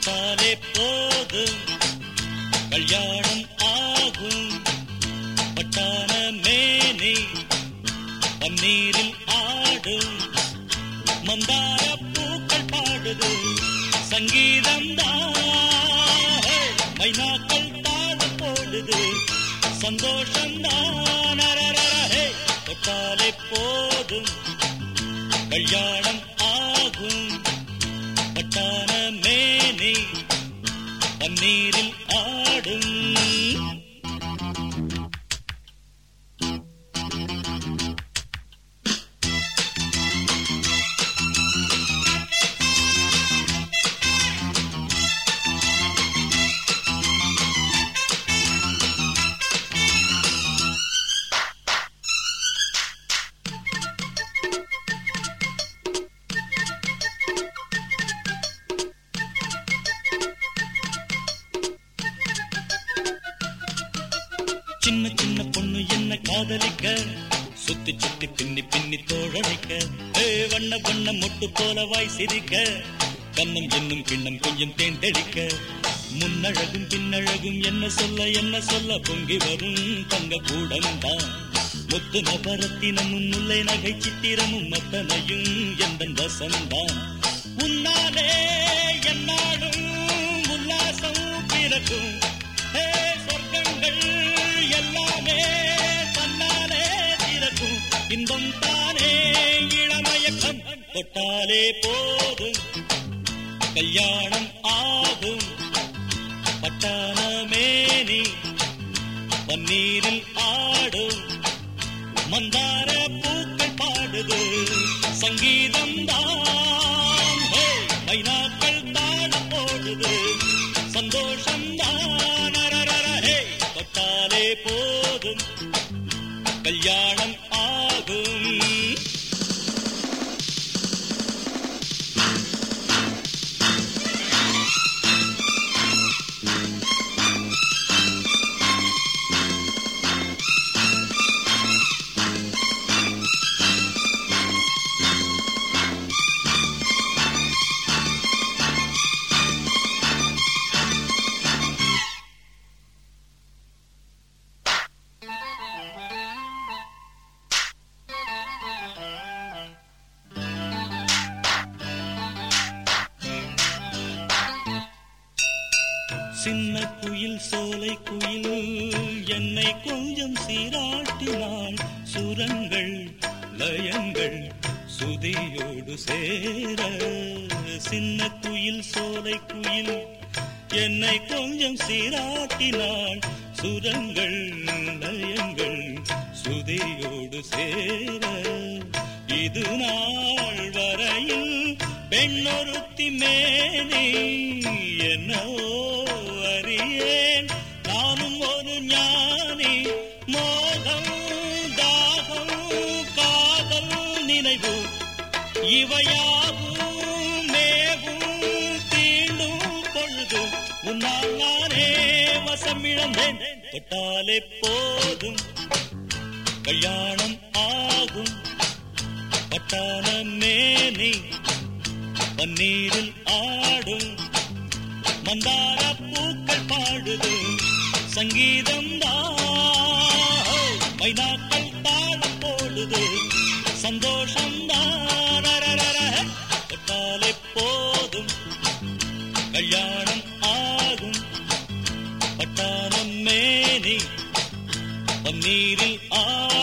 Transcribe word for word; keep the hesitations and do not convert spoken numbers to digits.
தொட்டாலே போதும் கல்யாணம் ஆகும். பட்டான மேனி பன்னீரில் ஆடும். மந்தார பூக்கள் பாடுது சங்கீதம் தான். மைனாக்கள் தாளம் போடுது சந்தோஷம் தான். தொட்டாலே போதும் கல்யாணம் ஆகும். பட்டான மேனி பன்னீரில் ஆடும். சின்ன சின்ன பொண்ணு என்ன காதலிக்க சுத்தி சுத்தி பின்னி பின்னி தோழடிக்க. ஏ வண்ண வண்ண மொட்டு போல வாய் சிரிக்க. கண்ணம் என்னும் கிண்ணம் கொஞ்சம் தேன் தெளிக்க. முன்னழகும் பின்னழகும் என்ன சொல்ல என்ன சொல்ல பொங்கி வரும் தங்க கூடம்தான். முத்து நபரத்தினமும் முல்லை நகை சித்திரமும் மத்தனையும் எந்த வசந்தான். உன்னாலே என்னாலும் உல்லாசம் பிறக்கும். சொர்க்கங்கள் எல்லாமே தன்னாலே திறக்கும். இன்பம் தானே இளமயக்கம். தொட்டாலே போதும் கல்யாணம் ஆகும். பட்டான மேனி பன்னீரில் ஆடும். மந்தார பூக்கள் பாடுது சங்கீதம் தான். மைனாக்கள் தாளம் போடுது சந்தோஷம் தான். தொட்டாலே போதும் கல்யாணம் ஆகும். சின்ன குயில் சோலை குயில் என்னை கொஞ்சம் சீராட்டினாள். சுரங்கள் லயங்கள் சுதியோடு சேர. சின்ன குயில் சோலை குயில் என்னை கொஞ்சம் சீராட்டினாள். சுரங்கள் லயங்கள் சுதியோடு சேர. இது நாள் வரையில் பெண்ணொருத்தி மேனி என்னவோ அறியேன் நானும் ஒரு ஞானி. மோகம் தாகம் காதல் நினைவு இவையாவும் மேவும் தீண்டும் பொழுது உன்னால் நானே வசமிழந்தேன். தொட்டாலே போதும் கல்யாணம் ஆகும். பட்டான மேனி பன்னீரில் ஆடும். மந்தார பூக்கள் பாடுது சங்கீதம் தான். மைனாக்கள் தாளம் போடுது சந்தோஷம் தான். தொட்டாலே போதும் கல்யாணம் ஆகும். பட்டான மேனி பன்னீரில் ஆடும்.